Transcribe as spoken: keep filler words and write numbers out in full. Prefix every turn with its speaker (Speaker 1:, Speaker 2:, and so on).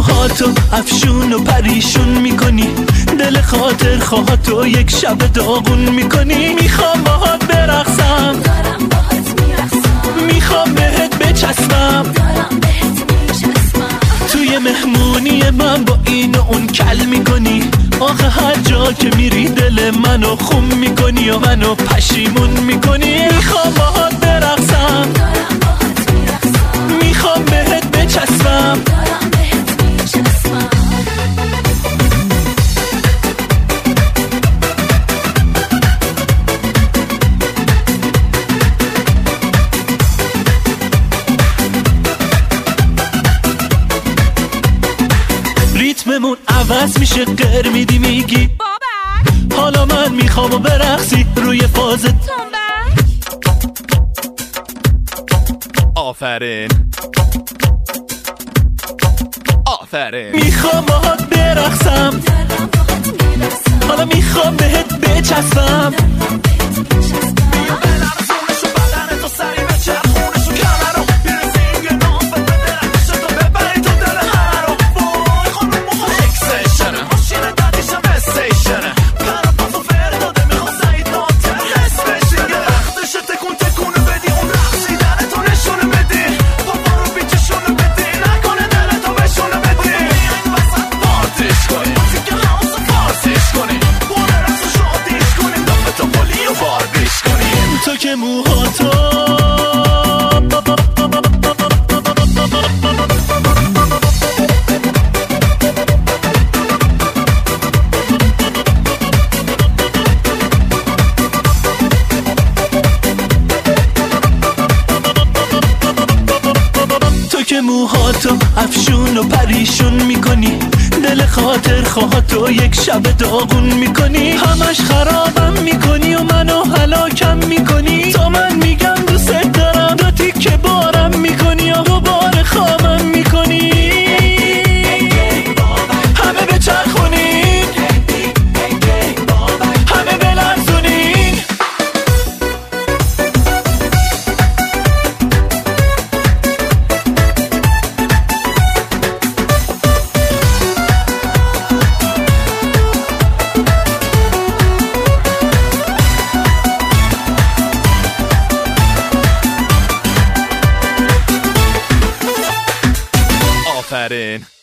Speaker 1: موهاتو افشون و پریشون میکنی، دل خاطر خواهاتو یک شب داغون میکنی. میخوام باهات برقصم،
Speaker 2: دارم باهات میرقصم،
Speaker 1: میخوام بهت بچسبم،
Speaker 2: دارم بهت میچسبم.
Speaker 1: توی مهمونی من با این و اون کل میکنی، آخه هر جا که میری دل منو خون میکنی و منو پشیمون میکنی. میخوام باهات برقصم،
Speaker 2: دارم باهات میرقصم،
Speaker 1: میخوام بهت بچسبم،
Speaker 2: دارم بهت میچسبم.
Speaker 1: ریتممون عوض میشه، قر میدی میگی
Speaker 2: بابا
Speaker 1: حالا من میخوام و برقصی روی فازت.
Speaker 2: تنبه
Speaker 3: آفرین آفرین.
Speaker 1: میخوام باهات برقصم،
Speaker 2: دارم باهات میرقصم،
Speaker 1: حالا میخوام بهت بچسبم.
Speaker 2: دارم بهت میچسبم.
Speaker 1: تو که موهاتو تو که موهاتو افشون و پریشون میکنی، دل خاطر خواهاتو یک شب داغون میکنی. همش خرابم میکنی و منو هلاکم میکنی. تا من میگم دوست دارم، دو تیکه بارم میکنی و دوباره خامم میکنی. همه بچرخونین، همه بلرزونین.
Speaker 3: آفرین